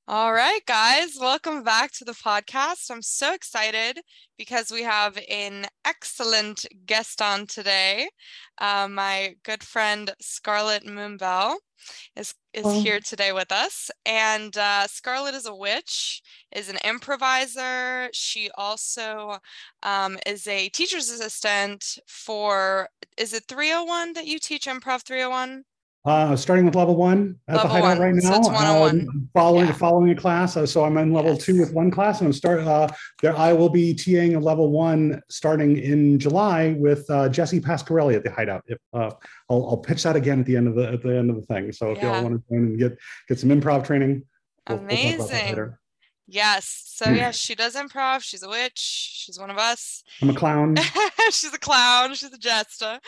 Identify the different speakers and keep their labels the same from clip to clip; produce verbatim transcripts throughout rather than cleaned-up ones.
Speaker 1: All right, guys, welcome back to the podcast. I'm so excited because we have an excellent guest on today. Uh, my good friend Scarlett Moonbell is is
Speaker 2: Oh,
Speaker 1: here today with us, and uh, Scarlett is a witch, is an improviser. She also um, is a teacher's assistant for, is it three oh one that you teach improv three oh one?
Speaker 2: uh, starting with level one at the
Speaker 1: Level
Speaker 2: hideout
Speaker 1: one,
Speaker 2: right
Speaker 1: so it's
Speaker 2: now.
Speaker 1: one-on-one.
Speaker 2: Um, following
Speaker 1: Yeah,
Speaker 2: following a class, uh, so I'm in level two
Speaker 1: yes.
Speaker 2: with one class, and I'm start uh, there. I will be TAing a level one starting in July with uh, Jesse Pasquarelli at the hideout. If uh, I'll, I'll pitch that again at the end of the at the end of the thing. So if y'all
Speaker 1: Yeah.
Speaker 2: want to join and get get some improv training, we'll we'll talk about that
Speaker 1: Amazing.
Speaker 2: later.
Speaker 1: Yes. So yeah, she does improv. She's a witch. She's one of us.
Speaker 2: I'm a clown.
Speaker 1: She's a clown. She's a jester.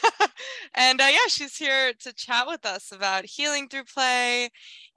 Speaker 1: And uh, yeah, she's here to chat with us about healing through play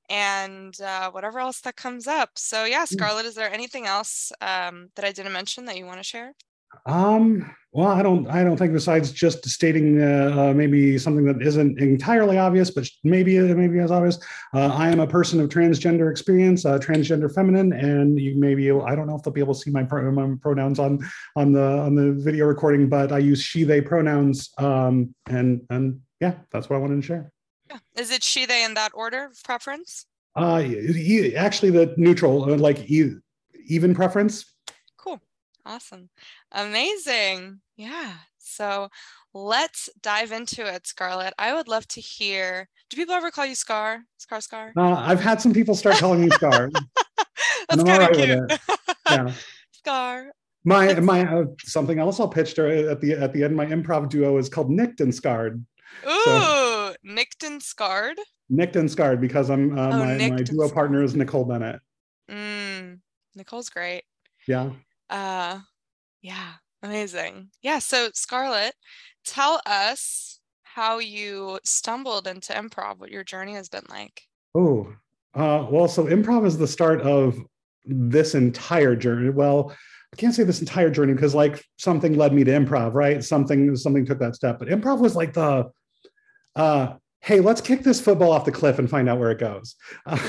Speaker 1: and uh, whatever else that comes up. So yeah, Scarlett, is there anything else um, that I didn't mention that you want to share?
Speaker 2: Um, well, I don't, I don't think besides just stating uh, uh, maybe something that isn't entirely obvious, but maybe maybe as obvious. Uh, I am a person of transgender experience, uh, transgender feminine, and you maybe I don't know if they'll be able to see my, pro, my pronouns on on the on the video recording, but I use she they pronouns, um, and and yeah, that's what I wanted to share.
Speaker 1: Yeah. Is it she, they in that order of preference?
Speaker 2: Uh, actually, the neutral, uh, like even preference.
Speaker 1: Cool. Awesome. Amazing. Yeah. So let's dive into it, Scarlett. I would love to hear. Do people ever call you Scar? Scar, Scar?
Speaker 2: Uh, I've had some people start calling me Scar, and
Speaker 1: That's
Speaker 2: I'm all
Speaker 1: kind of
Speaker 2: right with
Speaker 1: cute.
Speaker 2: it. Yeah.
Speaker 1: Scar.
Speaker 2: My
Speaker 1: That's
Speaker 2: my uh, something else I'll pitch to, at the at the end. My improv duo is called Nicked and Scarred. So
Speaker 1: ooh, nicked and scarred.
Speaker 2: Nicked and Scarred because I'm uh,
Speaker 1: Oh,
Speaker 2: my my
Speaker 1: nicked and
Speaker 2: duo partner
Speaker 1: scarred.
Speaker 2: is Nicole Bennett.
Speaker 1: Mm, Nicole's great.
Speaker 2: Yeah.
Speaker 1: Uh, yeah, amazing. Yeah, so Scarlett, tell us how you stumbled into improv, what your journey has been like.
Speaker 2: Oh, uh, well, so improv is the start of this entire journey. Well, I can't say this entire journey because like something led me to improv, right? Something something took that step, but improv was like the uh, hey, let's kick this football off the cliff and find out where it goes. Uh,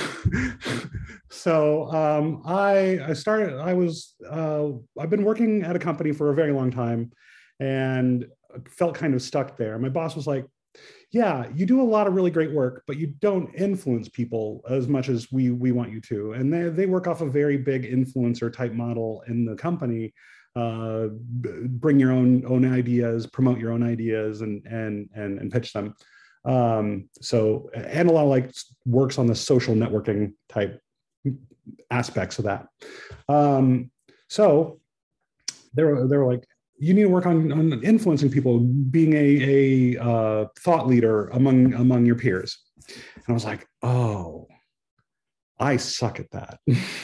Speaker 2: so um, I I started. I was uh, I've been working at a company for a very long time, and felt kind of stuck there. My boss was like, "Yeah, you do a lot of really great work, but you don't influence people as much as we we want you to." And they they work off a very big influencer type model in the company. Uh, bring your own own ideas, promote your own ideas, and and and and pitch them. Um, so, and a lot of like works on the social networking type aspects of that. Um, so they were they were like, you need to work on, on influencing people, being a, a uh, thought leader among among your peers. And I was like, oh, I suck at that.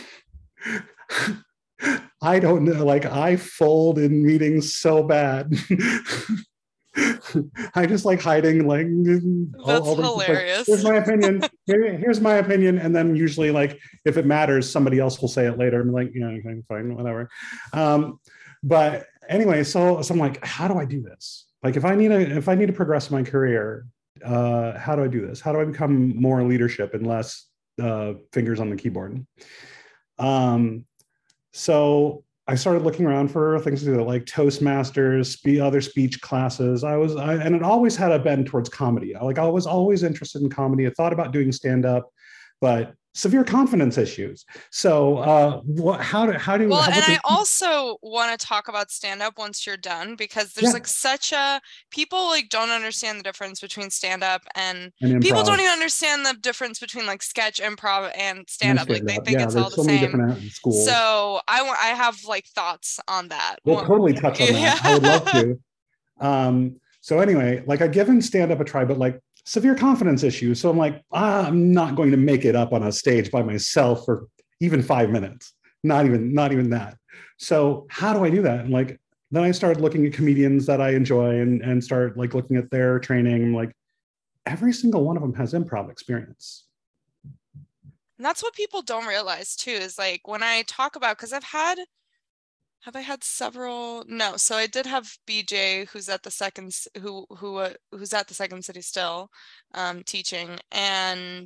Speaker 2: I don't know. Like I fold in meetings so bad. I just like hiding, like all,
Speaker 1: That's
Speaker 2: all the just like,
Speaker 1: hilarious.
Speaker 2: here's my opinion. Here, here's my opinion, and then usually, like, if it matters, somebody else will say it later. I'm like, yeah, okay, fine, whatever. Um, but anyway, so so I'm like, how do I do this? Like, if I need a if I need to progress my career, uh, how do I do this? How do I become more leadership and less uh, fingers on the keyboard? Um, so I started looking around for things to do, like Toastmasters, spe- other speech classes. I was, I, and it always had a bend towards comedy. Like I was always interested in comedy. I thought about doing stand up, but severe confidence issues. So, uh, what, how do, how do,
Speaker 1: Well,
Speaker 2: how,
Speaker 1: and
Speaker 2: what's
Speaker 1: I
Speaker 2: your,
Speaker 1: also want to talk about stand up once you're done because there's
Speaker 2: yeah,
Speaker 1: like such a people like don't understand the difference between stand up and
Speaker 2: and
Speaker 1: people don't
Speaker 2: improv
Speaker 1: even understand the difference between like sketch, improv, and stand
Speaker 2: and
Speaker 1: up. Like
Speaker 2: stand
Speaker 1: they
Speaker 2: up.
Speaker 1: think
Speaker 2: Yeah,
Speaker 1: it's all
Speaker 2: there's
Speaker 1: the
Speaker 2: so many
Speaker 1: same.
Speaker 2: different schools.
Speaker 1: So I want I have like thoughts on that.
Speaker 2: We'll
Speaker 1: Well,
Speaker 2: totally touch on that.
Speaker 1: yeah.
Speaker 2: I would love to. Um, so anyway, like I given stand up a try, but like severe confidence issues. So I'm like, ah, I'm not going to make it up on a stage by myself for even five minutes. Not even, not even that. So how do I do that? And like, then I started looking at comedians that I enjoy and, and start like looking at their training. I'm like, every single one of them has improv experience.
Speaker 1: And that's what people don't realize too, is like when I talk about, because I've had Have I had several? No. So I did have B J, who's at the second, who who uh, who's at the Second City still, um, teaching, and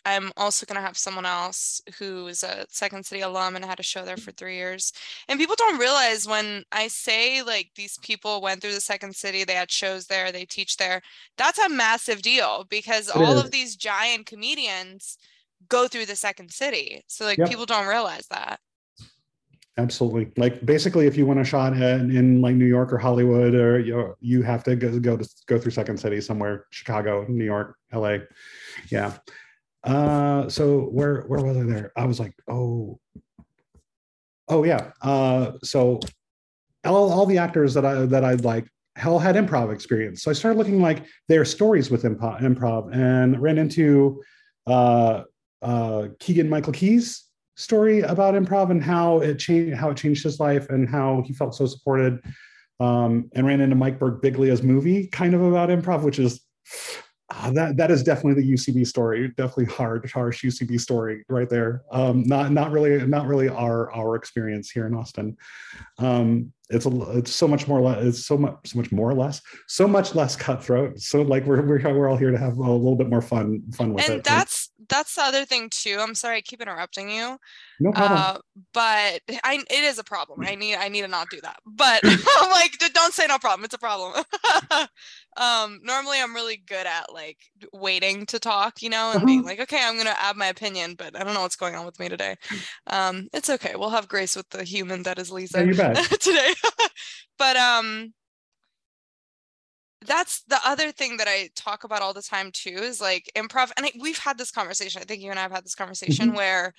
Speaker 1: I'm also going to have someone else who is a Second City alum and had a show there for three years. And people don't realize when I say like these people went through the Second City, they had shows there, they teach there. That's a massive deal because
Speaker 2: It
Speaker 1: all
Speaker 2: is.
Speaker 1: of these giant comedians go through the Second City. So like
Speaker 2: Yep.
Speaker 1: people don't realize that.
Speaker 2: Absolutely. Like basically, if you want a shot in, in like New York or Hollywood, or you you have to go, go to go through Second City somewhere, Chicago, New York, L A. Yeah. Uh, so where where was I there? I was like, oh, oh yeah. Uh, so all, all the actors that I that I like hell had improv experience. So I started looking like their stories with improv, improv and ran into uh, uh, Keegan Michael Key's story about improv and how it changed how it changed his life and how he felt so supported. Um, and ran into Mike Birbiglia's movie kind of about improv, which is uh, that that is definitely the U C B story. Definitely hard, harsh U C B story right there. Um, not not really not really our our experience here in Austin. Um, it's a it's so much more it's so much so much more or less so much less cutthroat. So like we're we're we're all here to have a little bit more fun fun with
Speaker 1: And
Speaker 2: it. And
Speaker 1: that's that's the other thing too. I'm sorry I keep interrupting you.
Speaker 2: no problem.
Speaker 1: Uh, but I it is a problem. I need I need to not do that. But I'm like, don't say no problem. It's a problem. um, normally I'm really good at like waiting to talk, you know, and
Speaker 2: Uh-huh.
Speaker 1: being like, okay, I'm gonna add my opinion, but I don't know what's going on with me today. Um, it's okay. We'll have grace with the human that is Lisa
Speaker 2: Yeah, you bet.
Speaker 1: today. But um that's the other thing that I talk about all the time too, is like improv. And I, we've had this conversation. I think you and I have had this conversation
Speaker 2: Mhm.
Speaker 1: where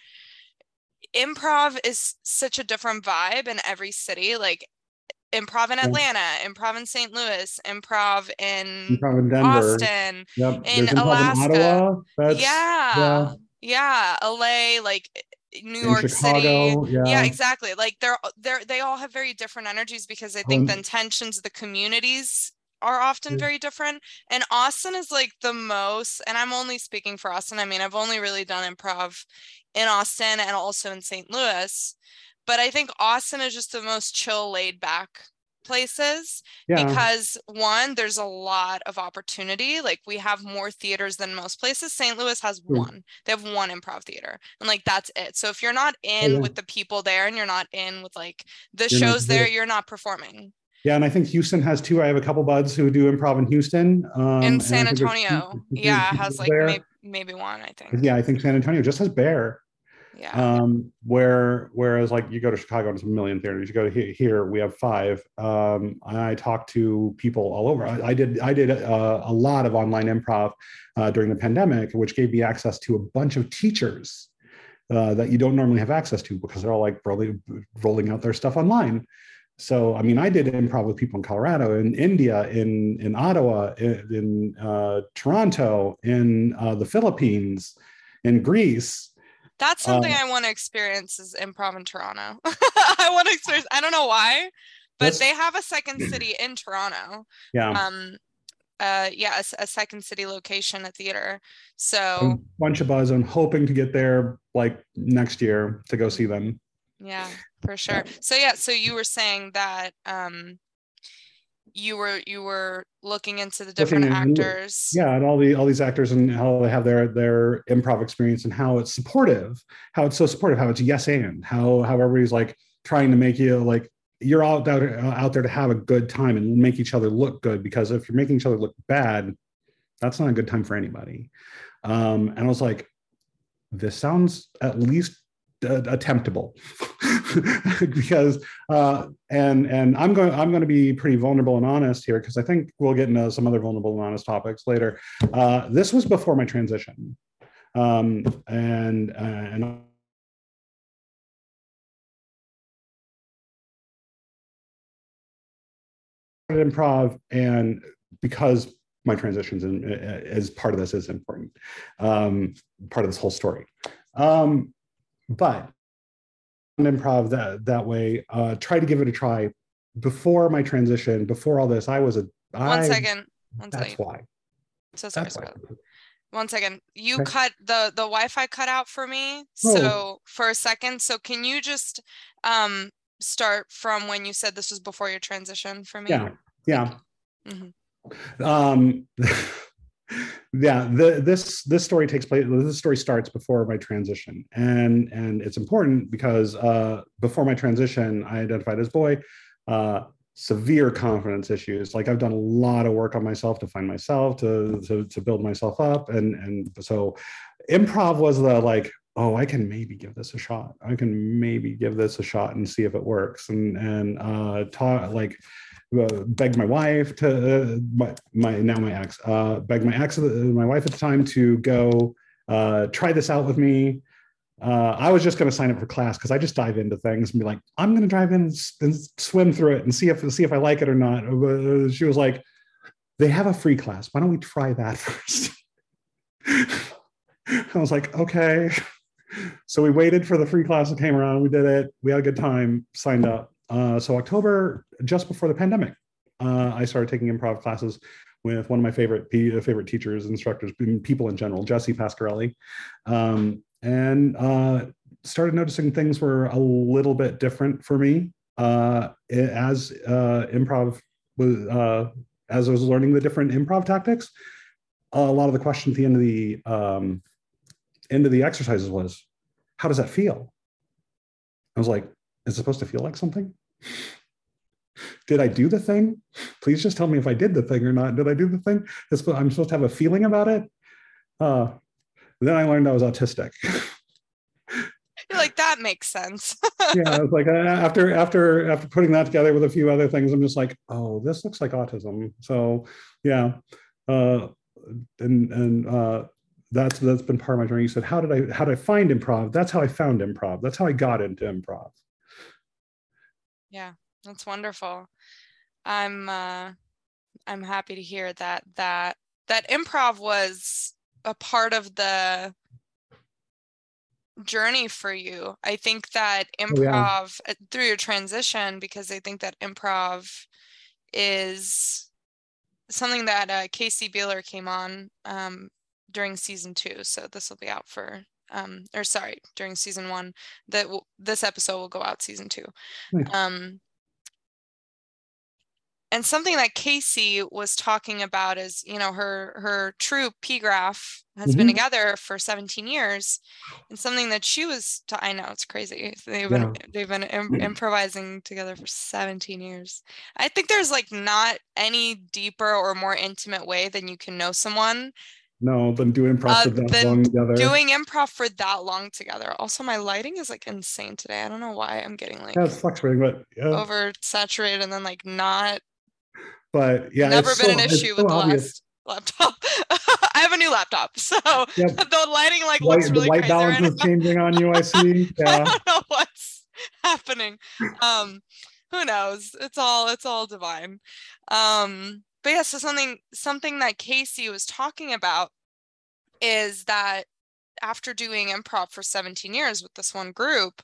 Speaker 1: improv is such a different vibe in every city. Like improv in
Speaker 2: Yeah.
Speaker 1: Atlanta, improv in Saint Louis, improv in
Speaker 2: Improv in Denver.
Speaker 1: Austin,
Speaker 2: Yep.
Speaker 1: in
Speaker 2: There's improv
Speaker 1: Alaska.
Speaker 2: in Ottawa. That's,
Speaker 1: yeah.
Speaker 2: yeah.
Speaker 1: Yeah. L A, like New
Speaker 2: In
Speaker 1: York
Speaker 2: Chicago,
Speaker 1: City.
Speaker 2: yeah.
Speaker 1: Yeah, exactly. Like they're they're they all have very different energies because I think
Speaker 2: Um,
Speaker 1: the intentions of the communities are often very different. And Austin is like the most, and I'm only speaking for Austin. I mean, I've only really done improv in Austin and also in Saint Louis. But I think Austin is just the most chill, laid back places
Speaker 2: yeah.
Speaker 1: because one, there's a lot of opportunity. Like we have more theaters than most places. Saint Louis has
Speaker 2: True.
Speaker 1: one. They have one improv theater, and like that's it. So if you're not in
Speaker 2: Oh, yeah.
Speaker 1: with the people there and you're not in with like the
Speaker 2: You're not
Speaker 1: shows there,
Speaker 2: good.
Speaker 1: you're not performing.
Speaker 2: Yeah, and I think Houston has two. I have a couple buds who do improv in Houston. Um,
Speaker 1: In
Speaker 2: and
Speaker 1: San
Speaker 2: I think there's two-
Speaker 1: Antonio,
Speaker 2: two-
Speaker 1: yeah,
Speaker 2: two
Speaker 1: has like
Speaker 2: there.
Speaker 1: maybe maybe one, I think.
Speaker 2: Yeah, I think San Antonio just has Bear.
Speaker 1: Yeah.
Speaker 2: Um, where whereas like you go to Chicago and it's a million theaters. You go to he- here, we have five. Um, I talked to people all over. I, I did I did a, a lot of online improv uh, during the pandemic, which gave me access to a bunch of teachers uh, that you don't normally have access to because they're all like rolling rolling out their stuff online. So, I mean, I did improv with people in Colorado, in India, in in Ottawa, in, in uh, Toronto, in uh, the Philippines, in Greece.
Speaker 1: That's something
Speaker 2: Uh,
Speaker 1: I want to experience is improv in Toronto. I want to experience, I don't know why, but they have a second city in Toronto.
Speaker 2: Yeah.
Speaker 1: Um, uh, yeah, a, a second city location, a theater. So
Speaker 2: a bunch of buzz. I'm hoping to get there like next year to go see them.
Speaker 1: Yeah, for sure. Yeah. So yeah, so you were saying that um you were you were looking into the different
Speaker 2: Looking at,
Speaker 1: actors.
Speaker 2: Yeah, and all the all these actors and how they have their their improv experience and how it's supportive, how it's so supportive, how it's yes and how how everybody's like trying to make you like you're all out there, out there to have a good time and make each other look good, because if you're making each other look bad, that's not a good time for anybody. Um, and I was like, this sounds at least uh, attemptable. because uh, and and I'm going I'm going to be pretty vulnerable and honest here, because I think we'll get into some other vulnerable and honest topics later. Uh, this was before my transition, um, and uh, and improv, and because my transitions and as part of this is important, um, part of this whole story. Um, but improv that that way, uh, try to give it a try before my transition, before all this. I was a I,
Speaker 1: one second. One
Speaker 2: that's
Speaker 1: second.
Speaker 2: why.
Speaker 1: So sorry.
Speaker 2: That's why.
Speaker 1: One second. You
Speaker 2: okay.
Speaker 1: cut the the Wi-Fi cut out for me. So oh. for a second. So can you just um start from when you said this was before your transition for me?
Speaker 2: Yeah. Yeah.
Speaker 1: Mm-hmm.
Speaker 2: Um Yeah, the, this this story takes place. This story starts before my transition, and and it's important because uh, before my transition, I identified as boy, uh, severe confidence issues. Like I've done a lot of work on myself to find myself, to to, to build myself up, and and so improv was the like, oh, I can maybe give this a shot. I can maybe give this a shot and see if it works, and and uh, talk like uh, begged my wife to uh, my, my now my ex uh, begged my ex my wife at the time to go uh, try this out with me. Uh, I was just going to sign up for class because I just dive into things and be like, I'm going to dive in and, and swim through it and see if see if I like it or not. Uh, she was like, they have a free class. Why don't we try that first? I was like, okay. So we waited for the free class that came around. We did it. We had a good time. Signed up. Uh, so October, just before the pandemic, uh, I started taking improv classes with one of my favorite favorite teachers, instructors, people in general, Jesse Pasquarelli, um, and uh, started noticing things were a little bit different for me uh, as uh, improv was uh, as I was learning the different improv tactics. A lot of the question at the end of the um, end of the exercises was, "How does that feel?" I was like, "Is it supposed to feel like something? Did I do the thing? Please just tell me if I did the thing or not. Did I do the thing? I'm supposed to have a feeling about it." Uh, then I learned I was autistic.
Speaker 1: You're like, that makes sense.
Speaker 2: Yeah, I was like, uh, after after after putting that together with a few other things, I'm just like, oh, this looks like autism. So yeah, uh, and and uh, that's that's been part of my journey. You said, how did I how did I find improv? That's how I found improv. That's how I got into improv.
Speaker 1: Yeah, that's wonderful. I'm uh, I'm happy to hear that that that improv was a part of the journey for you. I think that improv oh, yeah. through your transition, because I think that improv is something that uh, Casey Beeler came on um, during season two. So this will be out for, um, or sorry, during season one. That w- this episode will go out season two. Nice. Um, and something that Casey was talking about is, you know, her her troupe, P Graph, has mm-hmm. been together for seventeen years, and something that she was, t- I know it's crazy. They've been yeah. they've been im- improvising together for seventeen years. I think there's like not any deeper or more intimate way than you can know someone.
Speaker 2: No, than doing improv uh, for that long together.
Speaker 1: Doing improv for that long together. Also, my lighting is like insane today. I don't know why I'm getting like
Speaker 2: yeah, it's fluctuating, but yeah.
Speaker 1: oversaturated and then like not.
Speaker 2: But yeah,
Speaker 1: never
Speaker 2: it's
Speaker 1: been
Speaker 2: so,
Speaker 1: an issue with so the obvious. last laptop. I have a new laptop, so yep. the lighting like
Speaker 2: white,
Speaker 1: looks really
Speaker 2: the white
Speaker 1: crazy
Speaker 2: balance
Speaker 1: right
Speaker 2: is changing on you. I see. Yeah.
Speaker 1: I don't know what's happening. Um, who knows? It's all it's all divine. Um, but yeah, so something something that Casey was talking about is that after doing improv for seventeen years with this one group,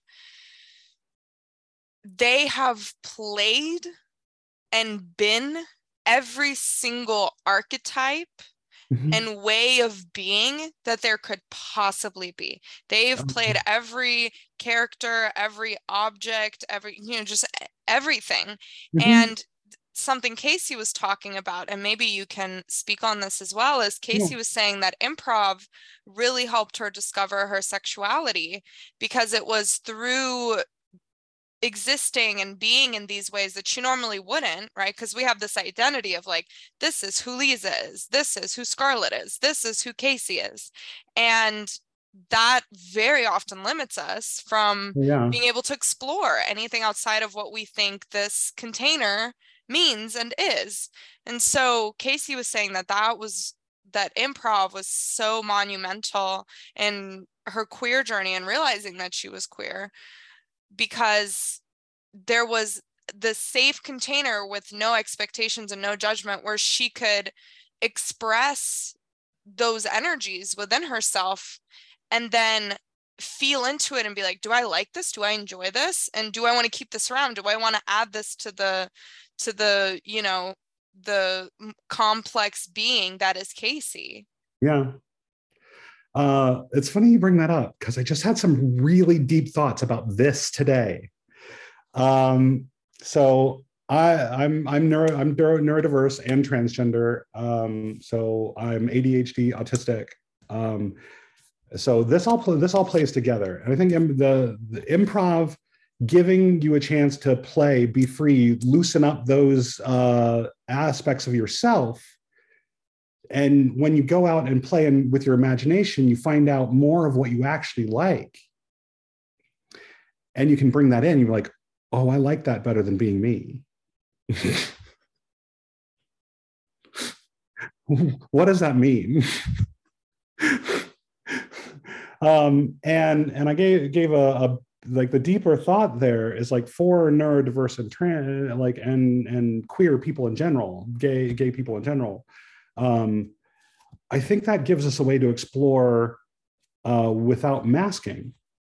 Speaker 1: they have played and been every single archetype mm-hmm. and way of being that there could possibly be. They've okay. played every character, every object, every, you know, just everything. Mm-hmm. And something Casey was talking about, and maybe you can speak on this as well, is Casey yeah. was saying that improv really helped her discover her sexuality, because it was through existing and being in these ways that she normally wouldn't, right? Because we have this identity of like, this is who Lisa is, this is who Scarlett is, this is who Casey is. And that very often limits us from yeah. being able to explore anything outside of what we think this container means and is. And so Casey was saying that that was that improv was so monumental in her queer journey and realizing that she was queer, because there was the safe container with no expectations and no judgment where she could express those energies within herself and then feel into it and be like, do I like this? Do I enjoy this? And do I want to keep this around? Do I want to add this to the, to the, you know, the complex being that is Casey?
Speaker 2: Yeah. Uh, it's funny you bring that up, because I just had some really deep thoughts about this today. Um, so I, I'm I'm neuro I'm neuro, neurodiverse and transgender. Um, so I'm A D H D, autistic. Um, so this all this all plays together, and I think the, the improv, giving you a chance to play, be free, loosen up those uh, aspects of yourself. And when you go out and play and with your imagination, you find out more of what you actually like, and you can bring that in. You're like, oh, I like that better than being me. What does that mean? um, and and I gave gave a, a like the deeper thought there is like for neurodiverse and trans like and and queer people in general, gay gay people in general. Um, I think that gives us a way to explore uh, without masking.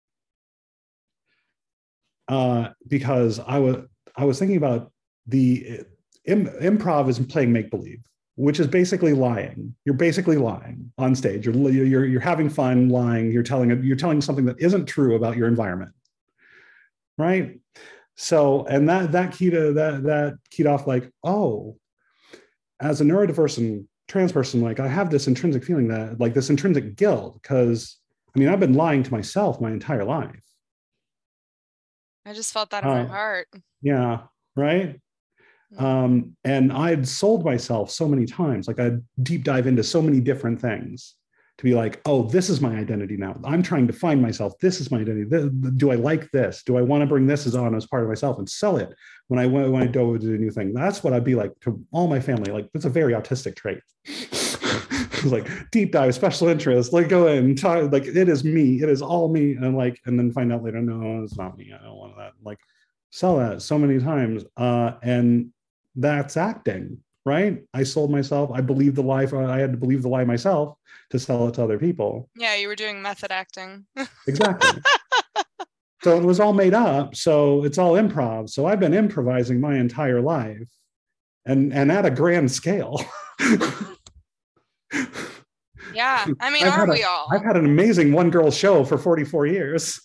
Speaker 2: Uh, because I was I was thinking about the Im- improv is playing make believe, which is basically lying. You're basically lying on stage. You're you're you're having fun lying. You're telling you're telling something that isn't true about your environment, right? So, and that that keyed to that that keyed off like, oh, as a neurodiverse and trans person, like I have this intrinsic feeling that like this intrinsic guilt because I mean I've been lying to myself my entire life.
Speaker 1: I just felt that in uh, my heart.
Speaker 2: Yeah, right. Um, and I'd sold myself so many times, like I'd deep dive into so many different things to be like, oh, this is my identity now. I'm trying to find myself. This is my identity. Do I like this? Do I want to bring this as on as part of myself and sell it when I when I dove into a new thing? That's what I'd be like to all my family. Like, it's a very autistic trait. It's like deep dive, special interest, like go in, talk, like it is me. It is all me. And like, and then find out later, no, it's not me. I don't want that. Like sell that so many times. Uh, and that's acting, right? I sold myself. I believed the lie. I had to believe the lie myself to sell it to other people.
Speaker 1: Yeah, you were doing method acting.
Speaker 2: Exactly. So it was all made up. So it's all improv. So I've been improvising my entire life, and and at a grand scale.
Speaker 1: Yeah, I mean,
Speaker 2: I've
Speaker 1: aren't
Speaker 2: a,
Speaker 1: we all?
Speaker 2: I've had an amazing one-girl show for forty-four years.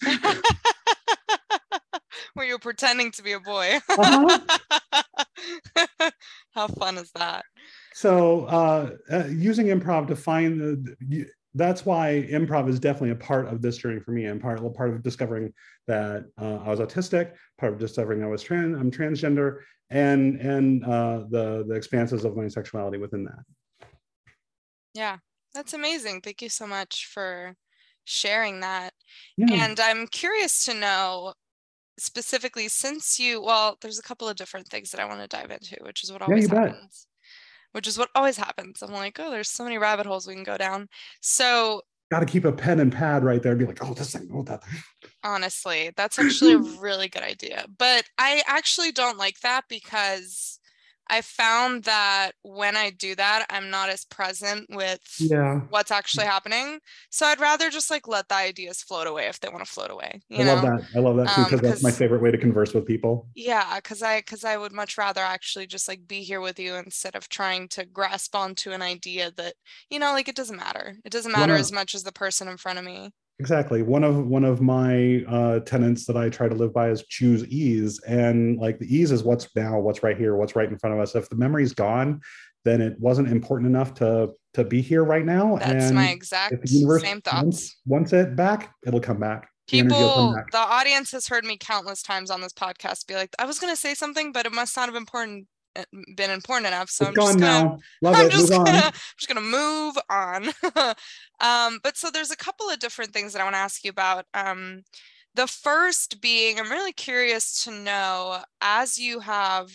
Speaker 2: Where
Speaker 1: you're pretending to be a boy. Uh-huh. How fun is that?
Speaker 2: So uh, uh, using improv to find the, that's why improv is definitely a part of this journey for me, and part, part of discovering that uh, I was autistic, part of discovering I was trans, I'm transgender, and and uh, the the expanses of my sexuality within that.
Speaker 1: Yeah, that's amazing. Thank you so much for sharing that.
Speaker 2: Yeah.
Speaker 1: And I'm curious to know specifically, since you, well, there's a couple of different things that I want to dive into, which is what always
Speaker 2: yeah,
Speaker 1: happens. Bet. Which is what always happens. I'm like, oh, there's so many rabbit holes we can go down. So
Speaker 2: got to keep a pen and pad right there and be like, oh, this thing, oh, that thing.
Speaker 1: Honestly, that's actually a really good idea. But I actually don't like that because I found that when I do that, I'm not as present with
Speaker 2: yeah.
Speaker 1: what's actually happening. So I'd rather just like let the ideas float away if they want to float away. You
Speaker 2: I
Speaker 1: know?
Speaker 2: love that. I love that too, because um, that's my favorite way to converse with people.
Speaker 1: Yeah, because I because I would much rather actually just like be here with you instead of trying to grasp onto an idea that, you know, like it doesn't matter. It doesn't matter as much as the person in front of me.
Speaker 2: Exactly. One of one of my uh, tenets that I try to live by is choose ease, and like the ease is what's now, what's right here, what's right in front of us. If the memory's gone, then it wasn't important enough to to be here right now.
Speaker 1: That's
Speaker 2: and
Speaker 1: my exact
Speaker 2: if the universe
Speaker 1: same thoughts.
Speaker 2: Wants, wants it back, it'll come back. The
Speaker 1: People,
Speaker 2: come back.
Speaker 1: The audience has heard me countless times on this podcast be like, I was going to say something, but it must not have important. been important enough, so
Speaker 2: it's
Speaker 1: I'm
Speaker 2: gone
Speaker 1: just gonna,
Speaker 2: now. Love
Speaker 1: I'm
Speaker 2: it.
Speaker 1: just
Speaker 2: move
Speaker 1: gonna,
Speaker 2: on.
Speaker 1: I'm just gonna move on. um, but so there's a couple of different things that I want to ask you about. Um, the first being, I'm really curious to know, as you have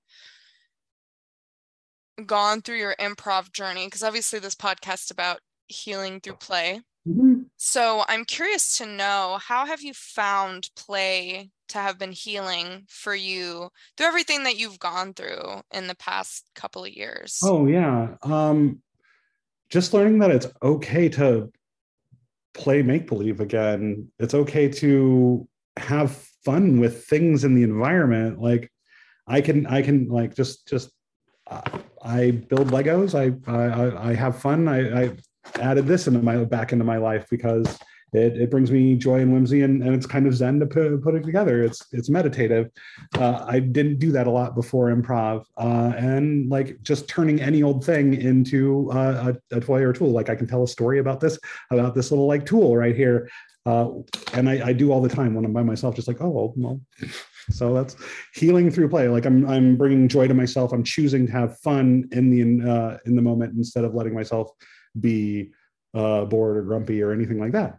Speaker 1: gone through your improv journey, because obviously this podcast is about healing through play. Mm-hmm. So I'm curious to know, how have you found play to have been healing for you through everything that you've gone through in the past couple of years?
Speaker 2: Oh yeah. Um, just learning that it's okay to play make-believe again. It's okay to have fun with things in the environment. Like I can, I can like just, just, uh, I build Legos. I, I, I have fun. I, I added this into my back into my life because it, it brings me joy and whimsy, and, and it's kind of zen to put, put it together. It's it's meditative. Uh, I didn't do that a lot before improv, uh, and like just turning any old thing into uh, a, a toy or tool. Like I can tell a story about this about this little like tool right here, uh, and I, I do all the time when I'm by myself, just like, oh well. So that's healing through play. Like I'm I'm bringing joy to myself. I'm choosing to have fun in the uh, in the moment instead of letting myself be uh, bored or grumpy or anything like that.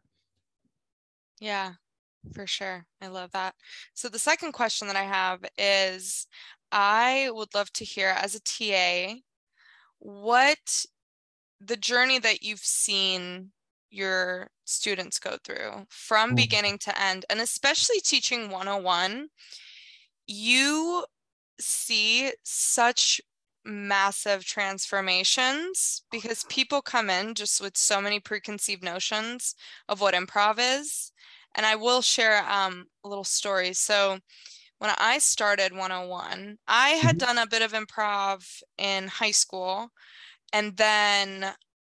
Speaker 1: Yeah, for sure. I love that. So the second question that I have is, I would love to hear, as a T A, what the journey that you've seen your students go through from
Speaker 2: Oh.
Speaker 1: beginning to end, and especially teaching one oh one, you see such massive transformations because people come in just with so many preconceived notions of what improv is. And I will share um, a little story. So when I started one oh one, I had
Speaker 2: Mhm.
Speaker 1: done a bit of improv in high school, and then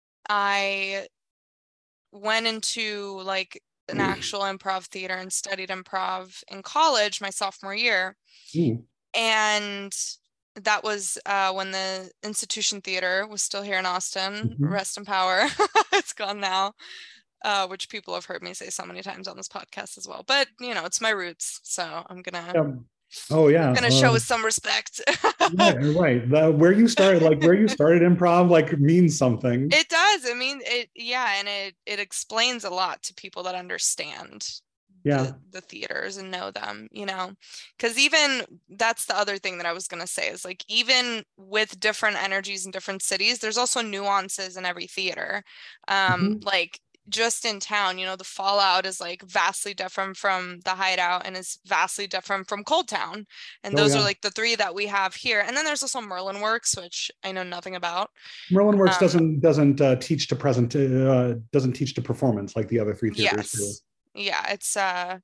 Speaker 1: I went into like an actual improv theater and studied improv in college my sophomore year.
Speaker 2: Mm.
Speaker 1: And that was uh, when the Institution Theater was still here in Austin.
Speaker 2: Mhm.
Speaker 1: Rest in power. It's gone now, uh, which people have heard me say so many times on this podcast as well. But you know, it's my roots, so I'm gonna
Speaker 2: Yeah. Oh yeah.
Speaker 1: gonna
Speaker 2: Uh,
Speaker 1: show with some respect.
Speaker 2: right. Right. The, where you started, like where you started improv, like means something.
Speaker 1: It does. I mean, it, yeah, and it it explains a lot to people that understand
Speaker 2: Yeah.
Speaker 1: the the theaters and know them, you know, because even that's the other thing that I was gonna say is like, even with different energies in different cities, there's also nuances in every theater. Um,
Speaker 2: Mhm.
Speaker 1: like just in town, you know, the Fallout is like vastly different from the Hideout and is vastly different from Cold Town. And
Speaker 2: Oh
Speaker 1: those are
Speaker 2: yeah.
Speaker 1: like the three that we have here. And then there's also Merlin Works, which I know nothing about.
Speaker 2: Merlin Works
Speaker 1: Um,
Speaker 2: doesn't doesn't uh, teach to present uh, doesn't teach to performance like the other three theaters do.
Speaker 1: yes. Yeah, it's uh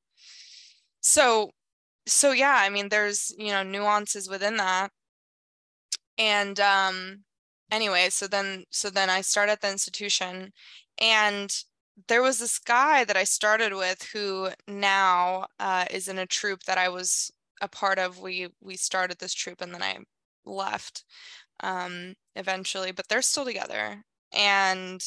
Speaker 1: so so yeah, I mean there's, you know, nuances within that. And um anyway, so then so then I started at the institution, and there was this guy that I started with who now uh, is in a troupe that I was a part of. We we started this troupe and then I left um eventually, but they're still together. And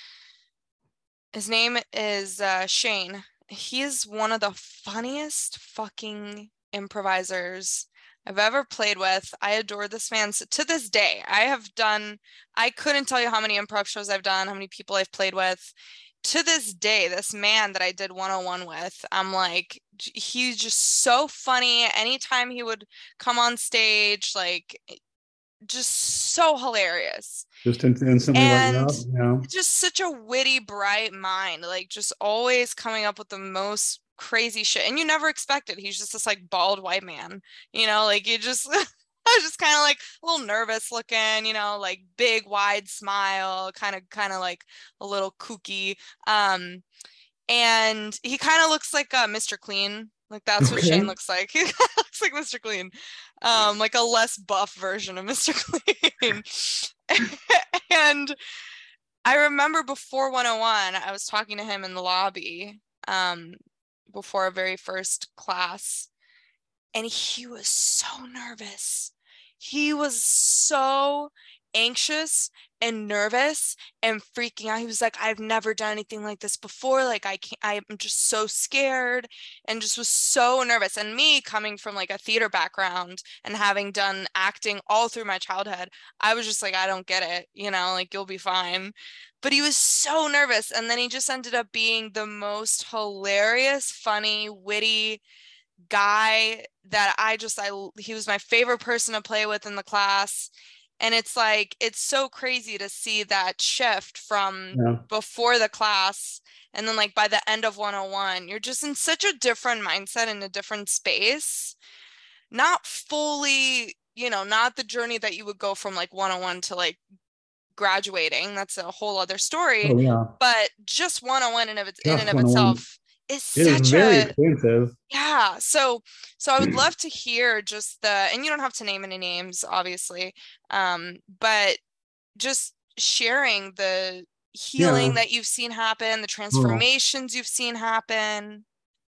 Speaker 1: his name is uh, Shane. He is one of the funniest fucking improvisers I've ever played with. I adore this man. So to this day, I have done, I couldn't tell you how many improv shows I've done, how many people I've played with. To this day, this man that I did one oh one with, I'm like, he's just so funny. Anytime he would come on stage, like, just so hilarious.
Speaker 2: Just in, instantly lighten
Speaker 1: And
Speaker 2: up. Yeah.
Speaker 1: just such a witty, bright mind, like just always coming up with the most crazy shit. And you never expect it. He's just this like bald white man, you know, like you just, I was just kind of like a little nervous looking, you know, like big, wide smile, kind of, kind of like a little kooky. Um, and he kind of looks like uh, Mister Clean. Like that's what Shane
Speaker 2: Okay.
Speaker 1: looks like. He looks like Mister Clean, um, like a less buff version of Mister Clean. And I remember before one oh one, I was talking to him in the lobby um, before our very first class, and he was so nervous. He was so anxious and nervous and freaking out. He was like, I've never done anything like this before. Like I can't, I'm just so scared, and just was so nervous. And me coming from like a theater background and having done acting all through my childhood, I was just like, I don't get it, you know, like you'll be fine. But he was so nervous. And then he just ended up being the most hilarious, funny, witty guy that I just I he was my favorite person to play with in the class. And it's like, it's so crazy to see that shift from
Speaker 2: Yeah.
Speaker 1: before the class, and then like by the end of one oh one, you're just in such a different mindset, in a different space, not fully, you know, not the journey that you would go from like one oh one to like graduating. That's a whole other story.
Speaker 2: Oh yeah.
Speaker 1: But just one oh one in of its in and
Speaker 2: Just
Speaker 1: of
Speaker 2: one oh one.
Speaker 1: itself is
Speaker 2: It is
Speaker 1: such
Speaker 2: very
Speaker 1: a,
Speaker 2: expansive.
Speaker 1: yeah. So so I would love to hear just the, and you don't have to name any names, obviously. Um, but just sharing the healing
Speaker 2: Yeah.
Speaker 1: that you've seen happen, the
Speaker 2: Oh,
Speaker 1: transformations you've seen happen?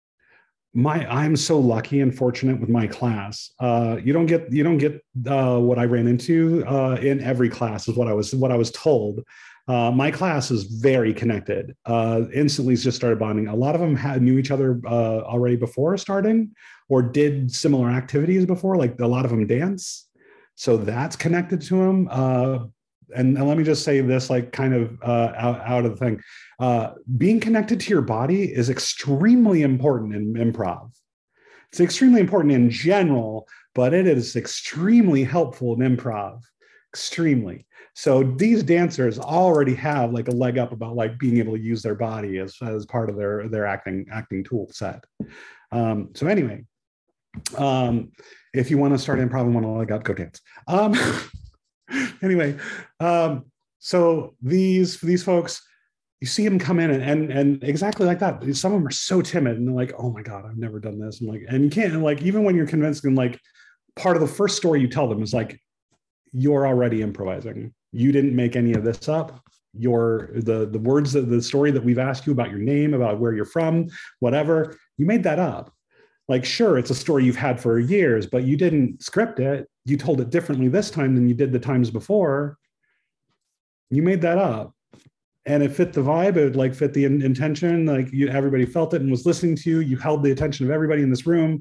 Speaker 2: my I'm so lucky and fortunate with my class. Uh, you don't get you don't get uh, what I ran into uh, in every class is what I was what I was told. Uh, my class is very connected. Uh, instantly just started bonding. A lot of them had knew each other uh, already before starting, or did similar activities before. Like a lot of them dance, so that's connected to them. Uh, and, and let me just say this, like kind of uh, out, out of the thing. Uh, being connected to your body is extremely important in improv. It's extremely important in general, but it is extremely helpful in improv. Extremely. So these dancers already have like a leg up about like being able to use their body as, as part of their, their acting acting tool set. Um, so anyway, um, if you want to start improv and want to leg up, go dance. Um, anyway, um, so these these folks, you see them come in and, and and exactly like that. Some of them are so timid and they're like, oh my God, I've never done this. And like, and you can't, like, even when you're convinced, and like part of the first story you tell them is like, you're already improvising. You didn't make any of this up. Your the the words that the story that we've asked you about your name, about where you're from, whatever, you made that up. Like, sure, it's a story you've had for years, but you didn't script it. You told it differently this time than you did the times before. You made that up. And it fit the vibe. It like fit the in- intention. Like you, everybody felt it and was listening to you. You held the attention of everybody in this room.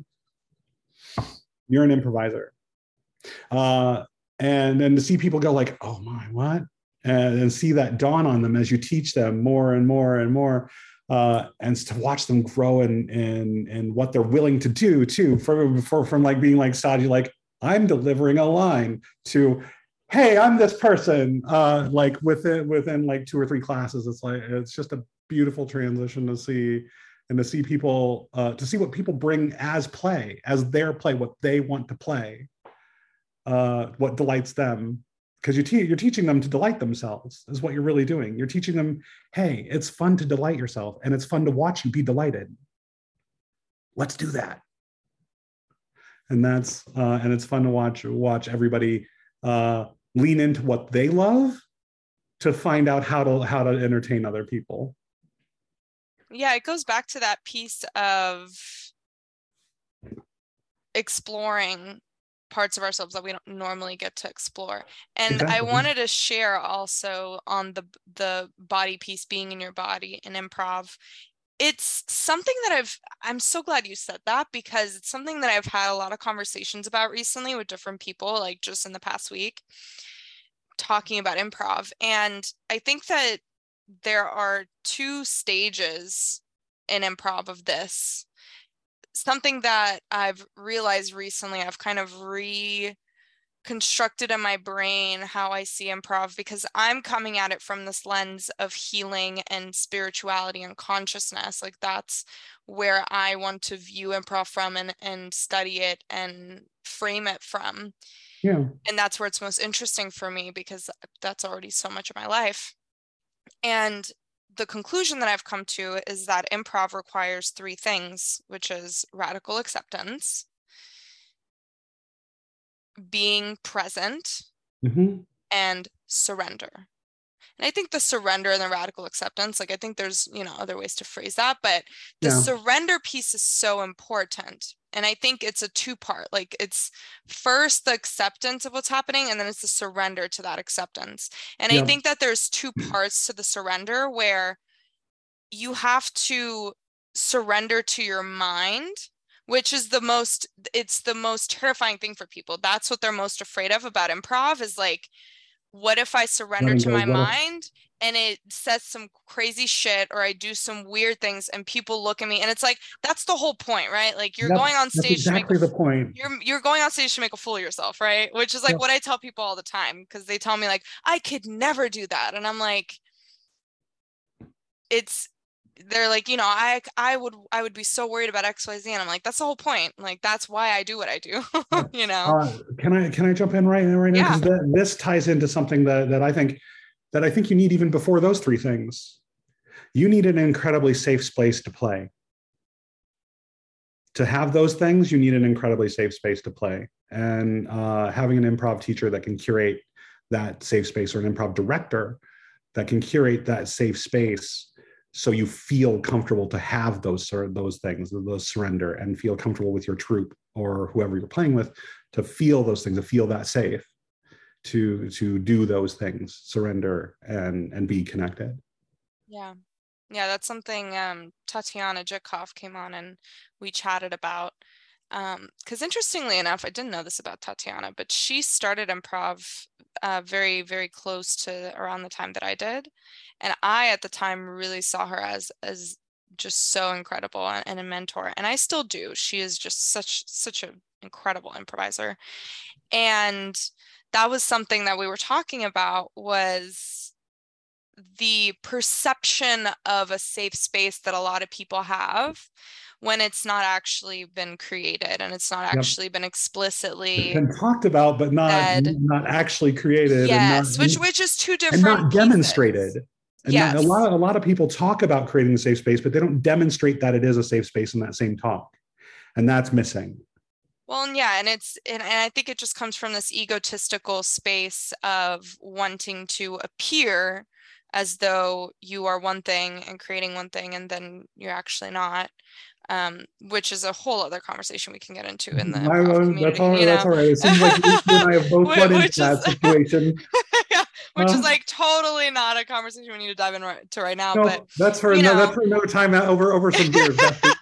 Speaker 2: You're an improviser. Uh, and then to see people go like, oh my, what? And, and see that dawn on them as you teach them more and more and more. Uh, and to watch them grow in, in, in what they're willing to do too, for, for, from like being like stodgy, like I'm delivering a line, to, hey, I'm this person, uh, like within, within like two or three classes. It's like, it's just a beautiful transition to see, and to see people, uh, to see what people bring as play, as their play, what they want to play, uh, what delights them. Because you te- you're teaching them to delight themselves is what you're really doing. You're teaching them, hey, it's fun to delight yourself and it's fun to watch you be delighted. Let's do that. And that's uh, and it's fun to watch watch everybody uh, lean into what they love to find out how to how to entertain other people.
Speaker 1: Yeah, it goes back to that piece of exploring parts of ourselves that we don't normally get to explore. And exactly. I wanted to share also on the the body piece, being in your body and improv. It's something that I've, I'm so glad you said that, because it's something that I've had a lot of conversations about recently with different people, like just in the past week, talking about improv. And I think that there are two stages in improv of this. Something that I've realized recently, I've kind of reconstructed in my brain how I see improv, because I'm coming at it from this lens of healing and spirituality and consciousness. Like that's where I want to view improv from and, and study it and frame it from.
Speaker 2: Yeah.
Speaker 1: And that's where it's most interesting for me, because that's already so much of my life. And the conclusion that I've come to is that improv requires three things, which is radical acceptance, being present, mm-hmm. and surrender. And I think the surrender and the radical acceptance, like I think there's, you know, other ways to phrase that, but the yeah. surrender piece is so important. And I think it's a two part, like it's first the acceptance of what's happening, and then it's the surrender to that acceptance. And yeah. I think that there's two parts to the surrender, where you have to surrender to your mind, which is the most, it's the most terrifying thing for people. That's what they're most afraid of about improv, is like, what if I surrender to my mind and it says some crazy shit, or I do some weird things and people look at me, and it's like, that's the whole point, right? Like you're
Speaker 2: that's,
Speaker 1: going on stage
Speaker 2: that's exactly
Speaker 1: to make a,
Speaker 2: the point.
Speaker 1: You're you're going on stage to make a fool of yourself, right? Which is like yeah. what I tell people all the time, because they tell me like, I could never do that. And I'm like, it's, they're like, you know, I I would I would be so worried about X Y Z, and I'm like, that's the whole point. Like that's why I do what I do. You know.
Speaker 2: Uh, can I can I jump in right right now? Because yeah. this ties into something that that I think that I think you need even before those three things. You need an incredibly safe space to play. To have those things, you need an incredibly safe space to play, and uh, having an improv teacher that can curate that safe space, or an improv director that can curate that safe space so you feel comfortable to have those those things, those surrender, and feel comfortable with your troop or whoever you're playing with, to feel those things, to feel that safe, to to do those things, surrender and and be connected.
Speaker 1: Yeah. Yeah, that's something um, Tatiana Jikov came on and we chatted about. Um, because interestingly enough, I didn't know this about Tatiana, but she started improv uh, very, very close to around the time that I did. And I, at the time, really saw her as as just so incredible and, and a mentor. And I still do. She is just such such an incredible improviser. And that was something that we were talking about, was the perception of a safe space that a lot of people have when it's not actually been created and it's not actually yep. been explicitly
Speaker 2: it's been talked about, but not said. not actually created.
Speaker 1: Yes,
Speaker 2: and not,
Speaker 1: which which is two different
Speaker 2: and not
Speaker 1: pieces.
Speaker 2: Demonstrated. And
Speaker 1: yes.
Speaker 2: not, a lot of, a lot of people talk about creating a safe space, but they don't demonstrate that it is a safe space in that same talk, and that's missing.
Speaker 1: Well, and yeah, and it's and, and I think it just comes from this egotistical space of wanting to appear as though you are one thing and creating one thing, and then you're actually not, um, which is a whole other conversation we can get into in the improv community.
Speaker 2: That's all,
Speaker 1: you
Speaker 2: that's
Speaker 1: know?
Speaker 2: all right. It seems like you and I have both run into that situation.
Speaker 1: Yeah, which
Speaker 2: uh,
Speaker 1: is like totally not a conversation we need to dive into right, right now.
Speaker 2: No,
Speaker 1: but
Speaker 2: that's for no, that's for another time over over some beers.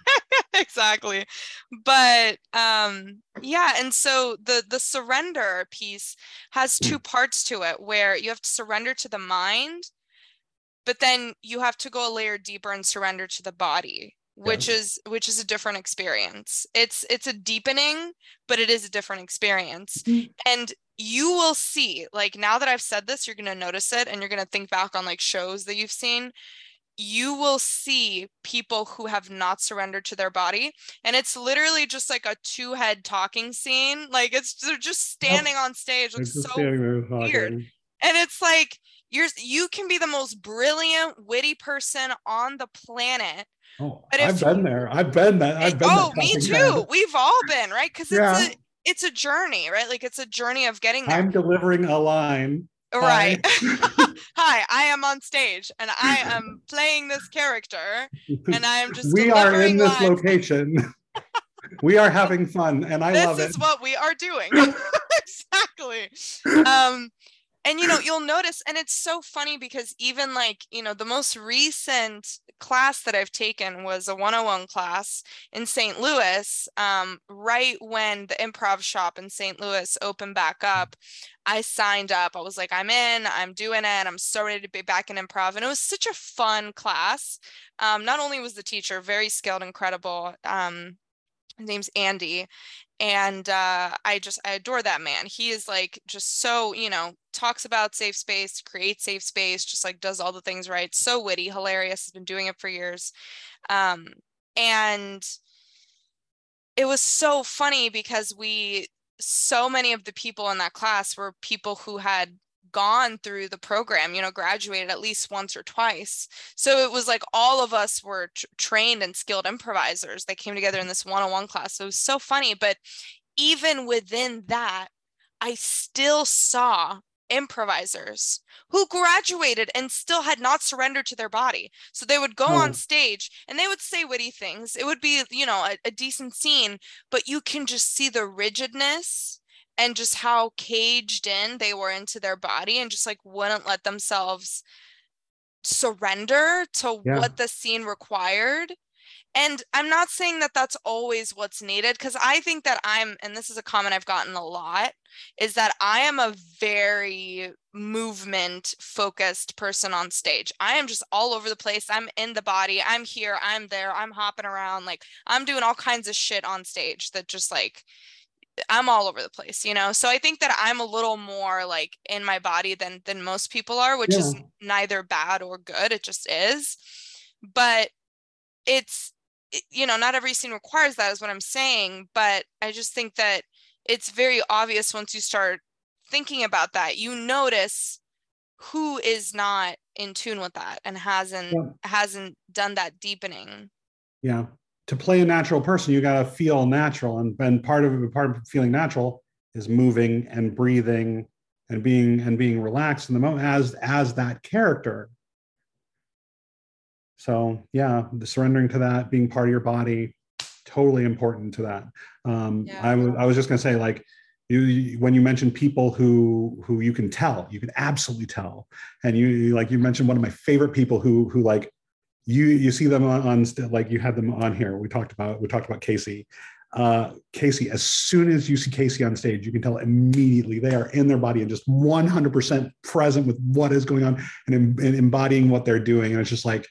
Speaker 1: Exactly. But um yeah, and so the the surrender piece has two parts to it, where you have to surrender to the mind, but then you have to go a layer deeper and surrender to the body, which yes. is which is a different experience. It's it's a deepening, but it is a different experience. Mm-hmm. And you will see, like, now that I've said this, you're going to notice it, and you're going to think back on like shows that you've seen. You will see people who have not surrendered to their body, and it's literally just like a two-head talking scene. Like, it's they're just standing on stage. It's so weird. And it's like, you're you can be the most brilliant, witty person on the planet.
Speaker 2: Oh, I've been you, there. I've been that. I've been.
Speaker 1: Oh, me too. Head. We've all been, right? Because it's
Speaker 2: yeah.
Speaker 1: a it's a journey, right? Like, it's a journey of getting there.
Speaker 2: I'm delivering a line.
Speaker 1: Right. Hi, I am on stage and I am playing this character, and I am just
Speaker 2: we are in this
Speaker 1: lines.
Speaker 2: location. We are having fun, and I
Speaker 1: this
Speaker 2: love it.
Speaker 1: This is what we are doing. Exactly. Um, and, you know, you'll notice, and it's so funny because even like, you know, the most recent class that I've taken was a one oh one class in Saint Louis, um, right when the improv shop in Saint Louis opened back up. I signed up. I was like, I'm in, I'm doing it. I'm so ready to be back in improv. And it was such a fun class. Um, not only was the teacher very skilled, incredible. Um, his name's Andy. And uh, I just, I adore that man. He is like, just so, you know, talks about safe space, creates safe space, just like does all the things right. So witty, hilarious, has been doing it for years. Um, and it was so funny because we, so many of the people in that class were people who had gone through the program, you know, graduated at least once or twice. So it was like all of us were t- trained and skilled improvisers that came together in this one oh one class. So it was so funny. But even within that, I still saw improvisers who graduated and still had not surrendered to their body. So they would go oh. on stage and they would say witty things. It would be, you know, a, a decent scene, but you can just see the rigidness and just how caged in they were into their body, and just like wouldn't let themselves surrender to yeah. what the scene required. And I'm not saying that that's always what's needed, because I think that I'm, and this is a comment I've gotten a lot, is that I am a very movement focused person on stage. I am just all over the place. I'm in the body. I'm here. I'm there. I'm hopping around. Like, I'm doing all kinds of shit on stage that just like, I'm all over the place, you know? So I think that I'm a little more like in my body than, than most people are, which yeah. is neither bad or good. It just is. But it's, you know, not every scene requires that, is what I'm saying. But I just think that it's very obvious once you start thinking about that, you notice who is not in tune with that and hasn't, yeah. hasn't done that deepening.
Speaker 2: Yeah. To play a natural person, you got to feel natural. And, and part of part of feeling natural is moving and breathing and being and being relaxed in the moment as as that character. So yeah, the surrendering to that, being part of your body, totally important to that. Um,
Speaker 1: Yeah.
Speaker 2: I was I was just gonna say, like, you, you when you mentioned people who who you can tell, you can absolutely tell, and you, you like you mentioned one of my favorite people who who like you you see them on, on like you had them on here. We talked about we talked about Casey. Uh, Casey, as soon as you see Casey on stage, you can tell immediately they are in their body and just one hundred percent present with what is going on and, and embodying what they're doing. And it's just like,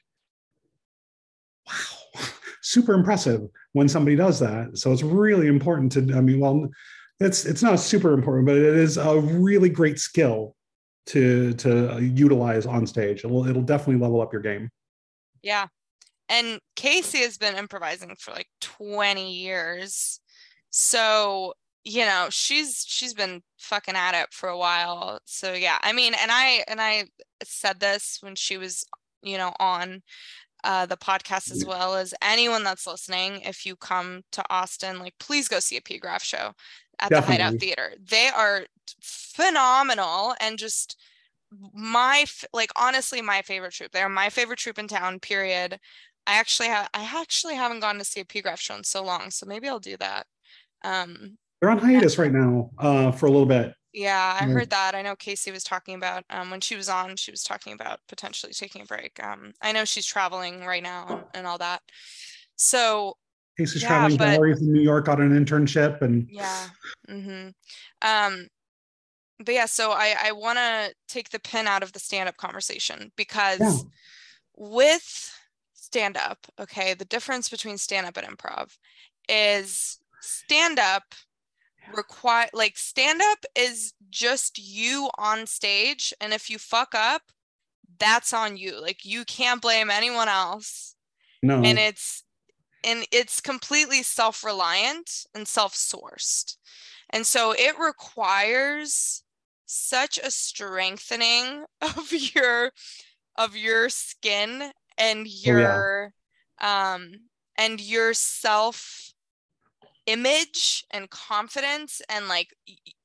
Speaker 2: wow, super impressive when somebody does that. So it's really important to, I mean, well, it's it's not super important, but it is a really great skill to to utilize on stage. It'll it'll definitely level up your game.
Speaker 1: Yeah. And Casey has been improvising for like twenty years. So, you know, she's she's been fucking at it for a while. So yeah, I mean, and I and I said this when she was, you know, on uh, the podcast as well, as anyone that's listening, if you come to Austin, like please go see a P Graph show at the Hideout
Speaker 2: Definitely.
Speaker 1: Theater. They are phenomenal and just my like honestly my favorite troupe. They're my favorite troupe in town, period. I actually have I actually haven't gone to see a P Graph show in so long, so maybe I'll do that. Um
Speaker 2: They're on hiatus right now uh, for a little bit.
Speaker 1: yeah, I heard that. I know Casey was talking about um when she was on, she was talking about potentially taking a break. Um I know she's traveling right now and, and all that. So
Speaker 2: Casey's
Speaker 1: yeah,
Speaker 2: traveling
Speaker 1: but
Speaker 2: galleries in New York on an internship, and
Speaker 1: yeah. Mm-hmm. Um but yeah, so I I want to take the pin out of the stand-up conversation
Speaker 2: yeah,
Speaker 1: because with stand up, okay, the difference between stand up and improv is stand up require like stand up is just you on stage, and if you fuck up, that's on you. Like you can't blame anyone else. And
Speaker 2: no,
Speaker 1: it's and it's completely self-reliant and self-sourced. And so it requires such a strengthening of your of your skin and
Speaker 2: oh yeah,
Speaker 1: your um and your self image and confidence and like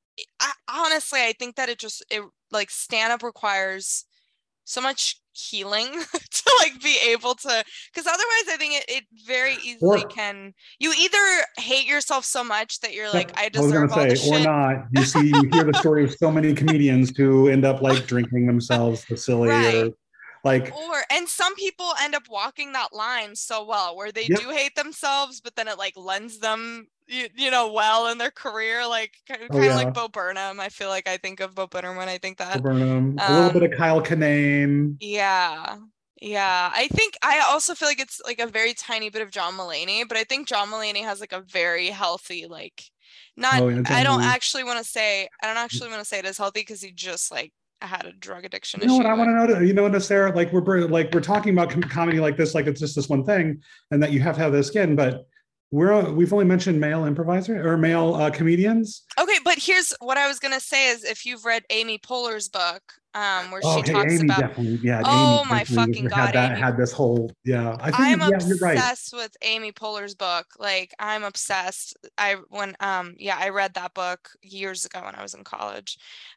Speaker 1: I, honestly I think that it just it like stand up requires so much healing to like be able to, because otherwise I think it, it very easily
Speaker 2: or
Speaker 1: can, you either hate yourself so much that you're like
Speaker 2: yep,
Speaker 1: I
Speaker 2: I was gonna
Speaker 1: deserve all the
Speaker 2: say, or
Speaker 1: shit.
Speaker 2: not. You see, you hear the story of so many comedians who end up like drinking themselves to silly,
Speaker 1: Right.
Speaker 2: or like,
Speaker 1: Or and some people end up walking that line so well where they
Speaker 2: yep,
Speaker 1: do hate themselves, but then it like lends them you, you know well in their career, like kind
Speaker 2: oh
Speaker 1: of like
Speaker 2: yeah,
Speaker 1: Bo Burnham. I feel like I think of Bo Burnham when I think that.
Speaker 2: Burnham, a little bit
Speaker 1: Um,
Speaker 2: of Kyle Kinane.
Speaker 1: yeah. Yeah. I think I also feel like it's like a very tiny bit of John Mulaney, but I think John Mulaney has like a very healthy, like not
Speaker 2: Oh yeah,
Speaker 1: I don't
Speaker 2: definitely.
Speaker 1: actually want to say I don't actually want to say it as healthy because he just like had a drug addiction
Speaker 2: You know what I
Speaker 1: issue.
Speaker 2: want to know? You know what, Sarah? Like we're like we're talking about comedy like this, like it's just this one thing, and that you have to have this skin. But we're we've only mentioned male improviser or male uh, comedians.
Speaker 1: Okay, but here's what I was gonna say is if you've read Amy Poehler's book, um, where
Speaker 2: Oh,
Speaker 1: she
Speaker 2: okay,
Speaker 1: talks
Speaker 2: Amy
Speaker 1: about,
Speaker 2: definitely. Yeah, Amy
Speaker 1: oh my
Speaker 2: definitely
Speaker 1: fucking
Speaker 2: had
Speaker 1: God,
Speaker 2: that
Speaker 1: Amy.
Speaker 2: had this whole. Yeah, I think
Speaker 1: I'm
Speaker 2: that, yeah, you're right.
Speaker 1: obsessed with Amy Poehler's book. Like I'm obsessed. I when um yeah, I read that book years ago when I was in college.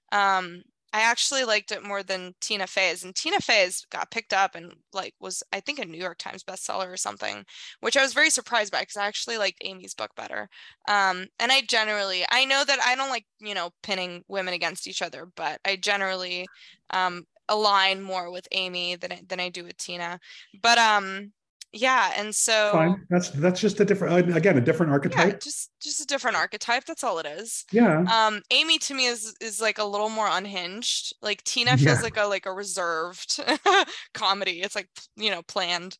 Speaker 1: Um I actually liked it more than Tina Fey's, and Tina Fey's got picked up and like was I think a New York Times bestseller or something, which I was very surprised by because I actually liked Amy's book better. Um and I generally I know that I don't like, you know, pinning women against each other, but I generally um align more with Amy than than I do with Tina. But um yeah, and so
Speaker 2: Fine. That's that's just a different uh, again a different
Speaker 1: yeah,
Speaker 2: archetype.
Speaker 1: just just a different archetype. That's all it is.
Speaker 2: Yeah,
Speaker 1: Um, Amy to me is is like a little more unhinged. Like Tina feels
Speaker 2: yeah.
Speaker 1: like a like a reserved comedy. It's like, you know, planned.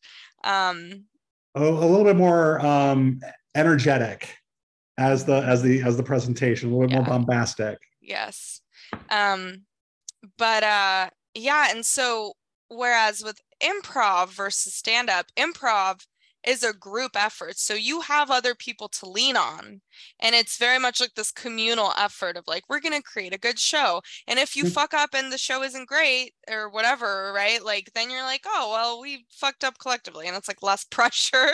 Speaker 1: Um,
Speaker 2: A, a little bit more um, energetic as the as the as the presentation. A little bit more
Speaker 1: yeah,
Speaker 2: bombastic.
Speaker 1: yes. Um, but uh yeah, and so whereas with improv versus stand up, improv is a group effort, so you have other people to lean on, and it's very much like this communal effort of like we're going to create a good show, and if you fuck up and the show isn't great or whatever, right, like then you're like, oh well, we fucked up collectively, and it's like less pressure.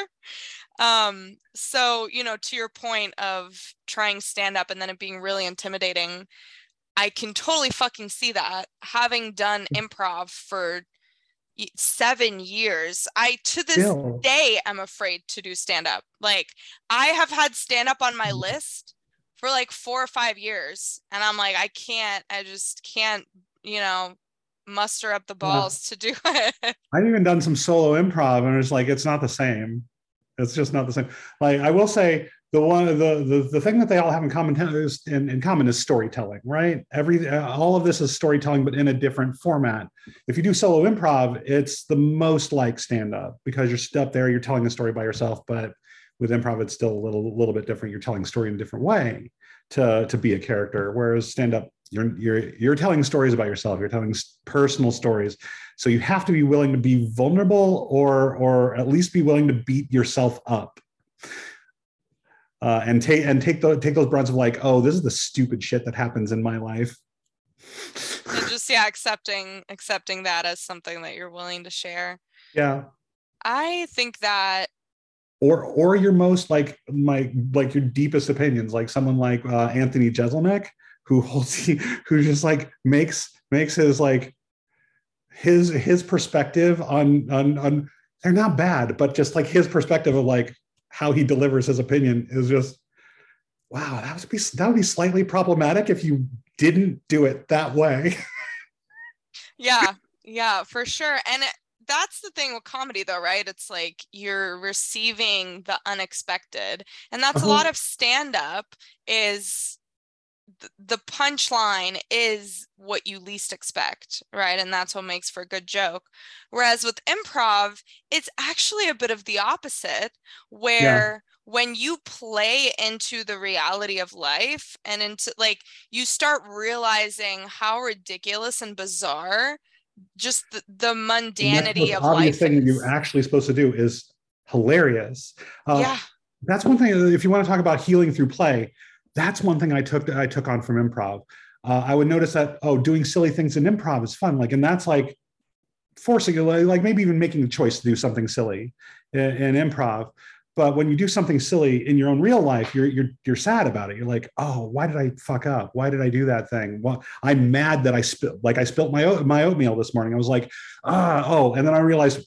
Speaker 1: Um so you know, to your point of trying stand up and then it being really intimidating, I can totally fucking see that, having done improv for, seven years. I, to this
Speaker 2: Still.
Speaker 1: day, am afraid to do stand-up. Like, I have had stand-up on my list for like four or five years. And I'm like, I can't, I just can't, you know, muster up the balls yeah. to do it.
Speaker 2: I've even done some solo improv, and it's like, it's not the same. It's just not the same. Like, I will say, the one the the, the thing that they all have in common is in, in common is storytelling, right? Every uh, all of this is storytelling, but in a different format. If you do solo improv, it's the most like stand-up, because you're stuck there, you're telling a story by yourself. But with improv, it's still a little little bit different. You're telling a story in a different way to to be a character. Whereas stand-up, you're you're you're telling stories about yourself. You're telling personal stories. So you have to be willing to be vulnerable, or or at least be willing to beat yourself up. Uh, and take and take the take those bruns of like, oh, this is the stupid shit that happens in my life.
Speaker 1: And just yeah, accepting accepting that as something that you're willing to share.
Speaker 2: Yeah.
Speaker 1: I think that
Speaker 2: or or your most like my like your deepest opinions, like someone like uh, Anthony Jeselnik, who holds who just like makes makes his like his his perspective on on on they're not bad, but just like his perspective of like how he delivers his opinion is just, wow, that would be that would be slightly problematic if you didn't do it that way.
Speaker 1: Yeah, yeah, for sure. And it, that's the thing with comedy though, right? It's like you're receiving the unexpected. And that's uh-huh. a lot of stand-up is th- the punchline is what you least expect, right? And that's what makes for a good joke. Whereas with improv, it's actually a bit of the opposite, where yeah. when you play into the reality of life and into like, you start realizing how ridiculous and bizarre just the, the mundanity of life
Speaker 2: thing
Speaker 1: is.
Speaker 2: That you're actually supposed to do is hilarious. Uh,
Speaker 1: yeah.
Speaker 2: That's one thing. If you want to talk about healing through play, that's one thing I took I took on from improv. Uh, I would notice that, oh, doing silly things in improv is fun. Like, and that's like forcing, like maybe even making the choice to do something silly in, in improv. But when you do something silly in your own real life, you're you're you're sad about it. You're like, oh, why did I fuck up? Why did I do that thing? Well, I'm mad that I spilled, like I spilt my my oatmeal this morning. I was like, ah, oh, and then I realized,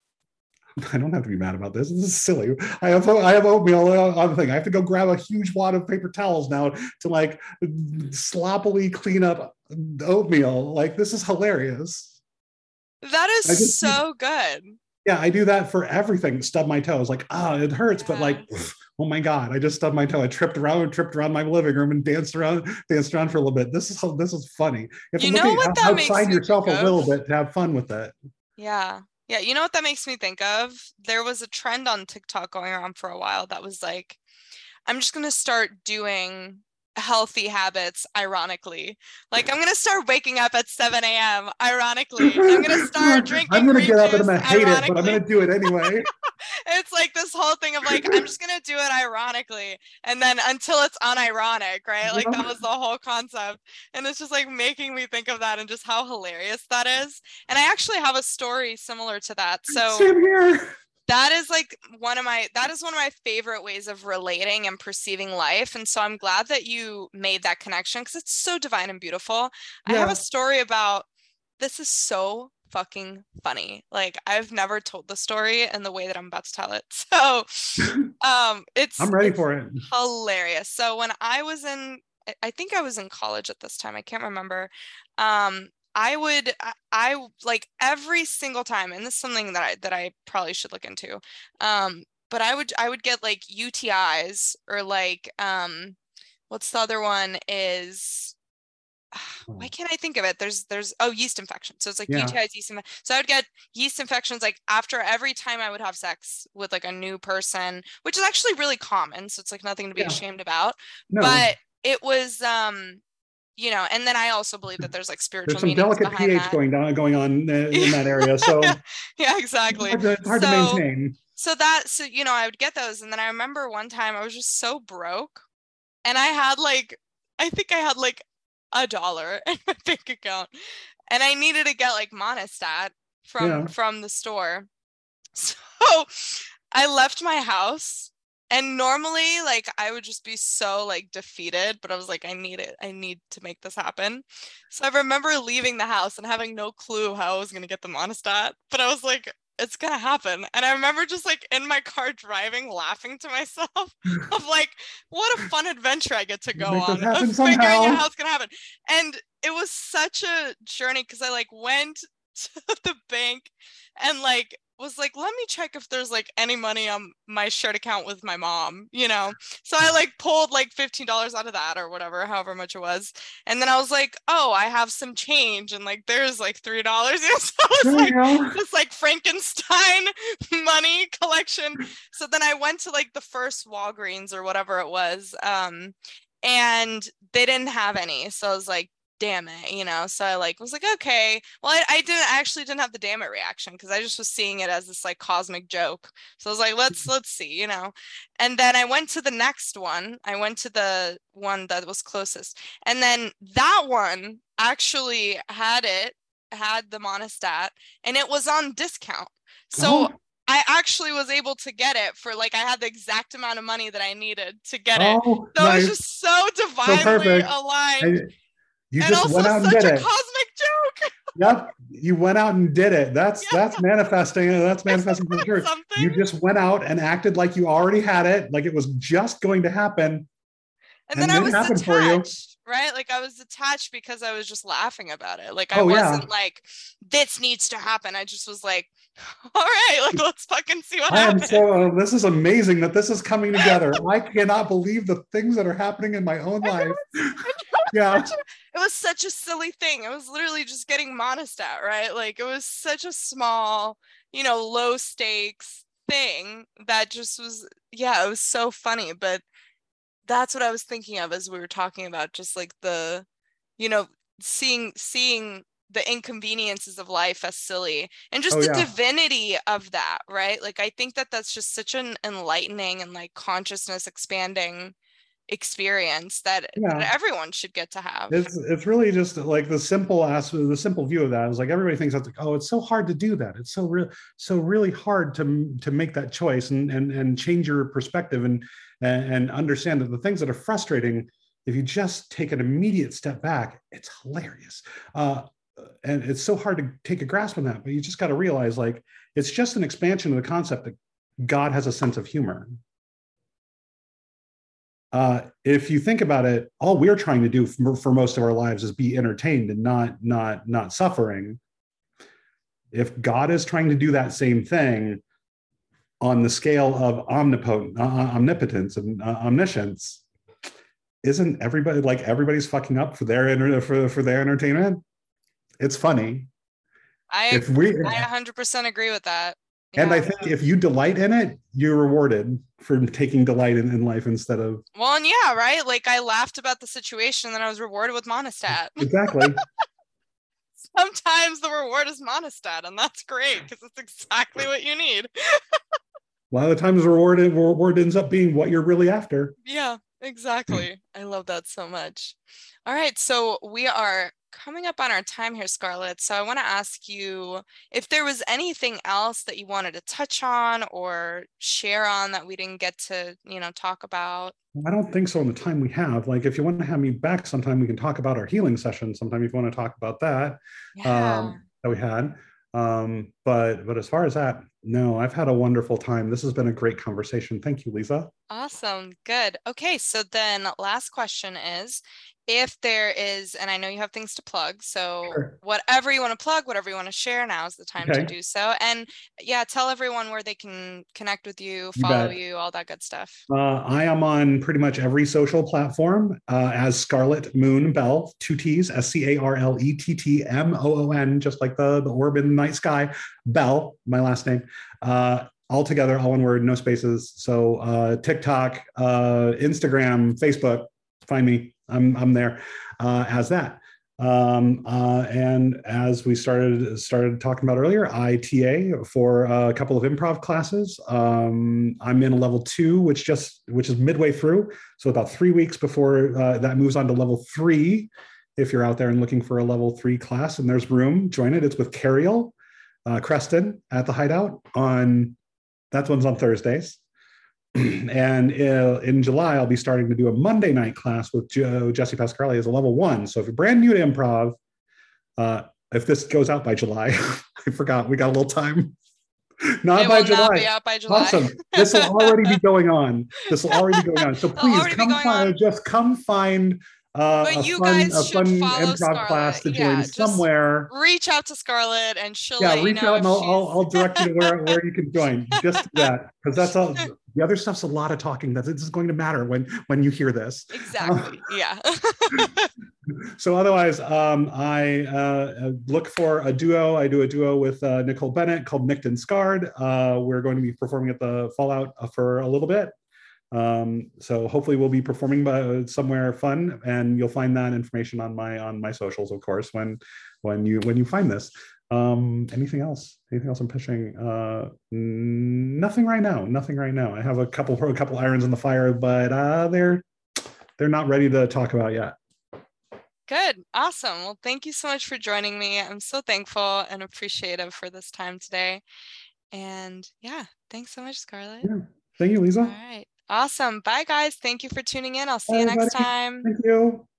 Speaker 2: I don't have to be mad about this. This is silly. I have I have oatmeal on the thing. I have to go grab a huge wad of paper towels now to like sloppily clean up oatmeal. Like, this is hilarious.
Speaker 1: That is just, so good.
Speaker 2: Yeah, I do that for everything. Stub my toes. Like, ah, oh, it hurts, yeah. But like, oh my God, I just stubbed my toe. I tripped around, tripped around my living room and danced around, danced around for a little bit. This is this is funny. You have to
Speaker 1: you
Speaker 2: look
Speaker 1: know
Speaker 2: at,
Speaker 1: what that
Speaker 2: outside
Speaker 1: makes
Speaker 2: yourself a little bit to have fun with it.
Speaker 1: Yeah. Yeah, you know what that makes me think of? There was a trend on TikTok going around for a while that was like, I'm just going to start doing healthy habits ironically. Like, I'm going to start waking up at seven a.m. ironically. I'm going to start drinking
Speaker 2: I'm going to get up and I'm going to hate it, but I'm going to do it anyway.
Speaker 1: It's like this whole thing of like, I'm just going to do it ironically. And then until it's unironic, right? Like, that was the whole concept. And it's just like making me think of that and just how hilarious that is. And I actually have a story similar to that. So
Speaker 2: same here.
Speaker 1: That is like one of my, that is one of my favorite ways of relating and perceiving life. And so I'm glad that you made that connection because it's so divine and beautiful. Yeah. I have a story about, this is so fucking funny. Like, I've never told the story in the way that I'm about to tell it. So um, it's-
Speaker 2: I'm ready
Speaker 1: it's
Speaker 2: for it.
Speaker 1: Hilarious. So when I was in, I think I was in college at this time, I can't remember. Um, I would, I, I like every single time, and this is something that I, that I probably should look into. Um, but I would, I would get like U T Is or like, um, what's the other one is, why can't I think of it? There's, there's, oh, yeast infection. So it's like yeah. U T Is, yeast infection. So I would get yeast infections like after every time I would have sex with like a new person, which is actually really common. So it's like nothing to be yeah. ashamed about, no. But it was, um, you know, and then I also believe that there's like spiritual
Speaker 2: there's some delicate pH
Speaker 1: that.
Speaker 2: going down going on in that area. So
Speaker 1: yeah, exactly.
Speaker 2: It's hard, to, it's hard
Speaker 1: so,
Speaker 2: to maintain.
Speaker 1: So that, so, you know, I would get those. And then I remember one time I was just so broke and I had like, I think I had like a dollar in my bank account and I needed to get like Monistat from, yeah. from the store. So I left my house And normally, like, I would just be so like defeated, but I was like, I need it. I need to make this happen. So I remember leaving the house and having no clue how I was going to get the Monistat, but I was like, it's going to happen. And I remember just like in my car driving, laughing to myself of like, what a fun adventure I get to go
Speaker 2: Make this
Speaker 1: on
Speaker 2: happen
Speaker 1: of figuring
Speaker 2: somehow.
Speaker 1: out how it's going to happen. And it was such a journey because I like went to the bank and like was like, let me check if there's like any money on my shared account with my mom, you know? So I like pulled like fifteen dollars out of that or whatever, however much it was. And then I was like, oh, I have some change. And like, there's like three dollars. You know? So it was like this like Frankenstein money collection. So then I went to like the first Walgreens or whatever it was. Um, and they didn't have any. So I was like, damn it, you know? So I like was like, okay, well, I, I didn't actually didn't have the damn it reaction because I just was seeing it as this like cosmic joke. So I was like, let's let's see, you know? And then I went to the next one. I went to the one that was closest. And then that one actually had it, had the Monistat, and it was on discount. So oh. I actually was able to get it for like, I had the exact amount of money that I needed to get oh, it. So nice. It was just so divinely so aligned. I-
Speaker 2: You
Speaker 1: and
Speaker 2: just
Speaker 1: also
Speaker 2: went out and
Speaker 1: such
Speaker 2: did
Speaker 1: a
Speaker 2: it.
Speaker 1: Cosmic joke.
Speaker 2: Yep, you went out and did it. That's yeah. that's manifesting. That's manifesting for sure.
Speaker 1: Something?
Speaker 2: You just went out and acted like you already had it, like it was just going to happen.
Speaker 1: And, and then I was detached, right? Like I was detached because I was just laughing about it. Like I oh, wasn't yeah. like, this needs to happen. I just was like, all right, like let's fucking see what
Speaker 2: I
Speaker 1: happens.
Speaker 2: am so, uh, this is amazing that this is coming together. I cannot believe the things that are happening in my own life. Yeah.
Speaker 1: It was such a silly thing. It was literally just getting Monistat, right? Like it was such a small, you know, low stakes thing that just was, yeah, it was so funny. But that's what I was thinking of as we were talking about just like the, you know, seeing, seeing the inconveniences of life as silly and just oh, the yeah. divinity of that, right? Like, I think that that's just such an enlightening and like consciousness expanding experience that, yeah. that everyone should get to have.
Speaker 2: It's it's really just like the simple aspect, the simple view of that is like everybody thinks that's like, oh, it's so hard to do that. It's so real, so really hard to to make that choice and and and change your perspective and and understand that the things that are frustrating, if you just take an immediate step back, it's hilarious. Uh, and it's so hard to take a grasp on that, but you just got to realize like it's just an expansion of the concept that God has a sense of humor. Uh, if you think about it, all we're trying to do for, for most of our lives is be entertained and not not not suffering. If God is trying to do that same thing on the scale of omnipotent, uh, omnipotence and uh, omniscience, isn't everybody like everybody's fucking up for their for for their entertainment? It's funny.
Speaker 1: I if we, I one hundred percent agree with that.
Speaker 2: Yeah. And I think if you delight in it, you're rewarded for taking delight in, in life instead of.
Speaker 1: Well, and yeah, right. Like I laughed about the situation, and then I was rewarded with Monistat.
Speaker 2: Exactly.
Speaker 1: Sometimes the reward is Monistat, and that's great because it's exactly what you need.
Speaker 2: A lot of the times, the reward reward ends up being what you're really after.
Speaker 1: Yeah, exactly. I love that so much. All right, so we are coming up on our time here, Scarlett. So I want to ask you if there was anything else that you wanted to touch on or share on that we didn't get to, you know, talk about.
Speaker 2: I don't think so in the time we have. Like, if you want to have me back sometime, we can talk about our healing session sometime if you want to talk about that. Yeah. Um, that we had. Um, but but as far as that, no, I've had a wonderful time. This has been a great conversation. Thank you, Lisa.
Speaker 1: Awesome. Good. Okay. So then last question is, if there is, and I know you have things to plug, so sure. Whatever you want to plug, whatever you want to share, now is the time okay. to do so. And yeah, tell everyone where they can connect with you, follow you, you all that good stuff.
Speaker 2: Uh, I am on pretty much every social platform uh, as Scarlett Moon Bell, two T's, S C A R L E T T M O O N, just like the, the orb in the night sky, Bell, my last name. Uh, all together, all one word, no spaces. So uh, TikTok, uh, Instagram, Facebook, find me. I'm I'm there uh, as that. Um, uh, and as we started started talking about earlier, I T A for a couple of improv classes. Um, I'm in a level two, which just which is midway through. So about three weeks before uh, that moves on to level three. If you're out there and looking for a level three class and there's room, join it. It's with Cariel uh, Creston at the Hideout on that one's on Thursdays. and uh, in July, I'll be starting to do a Monday night class with Joe, Jesse Pascarelli as a level one. So if you're brand new to improv, uh, if this goes out by July, I forgot we got a little time. Not
Speaker 1: it
Speaker 2: by
Speaker 1: will
Speaker 2: July.
Speaker 1: not be out by July.
Speaker 2: Awesome. This will already be going on. This will already be going on. So please come find, just come find uh,
Speaker 1: but
Speaker 2: a
Speaker 1: you
Speaker 2: fun,
Speaker 1: guys
Speaker 2: a
Speaker 1: should
Speaker 2: fun
Speaker 1: follow
Speaker 2: improv
Speaker 1: Scarlett.
Speaker 2: class to
Speaker 1: yeah,
Speaker 2: join somewhere.
Speaker 1: Reach out to Scarlett and she'll
Speaker 2: yeah,
Speaker 1: let
Speaker 2: reach
Speaker 1: you know
Speaker 2: out and I'll,
Speaker 1: she's...
Speaker 2: I'll, I'll direct you to where, where you can join. Just that, because that's all. The other stuff's a lot of talking. That this is going to matter when when you hear this.
Speaker 1: Exactly. Uh, yeah.
Speaker 2: So otherwise, um, I uh, look for a duo. I do a duo with uh, Nicole Bennett called Nicked and Scarred. Uh, we're going to be performing at the Fallout for a little bit. Um, so hopefully we'll be performing by somewhere fun, and you'll find that information on my on my socials, of course, when when you when you find this. Um, anything else? Anything else I'm pitching? Uh, nothing right now. Nothing right now. I have a couple a couple irons in the fire, but uh, they're they're not ready to talk about yet.
Speaker 1: Good. Awesome. Well, thank you so much for joining me. I'm so thankful and appreciative for this time today. And yeah, thanks so much, Scarlett.
Speaker 2: Yeah. Thank you, Lisa.
Speaker 1: All right. Awesome. Bye, guys. Thank you for tuning in. I'll see
Speaker 2: Bye,
Speaker 1: you
Speaker 2: everybody.
Speaker 1: next time.
Speaker 2: Thank you.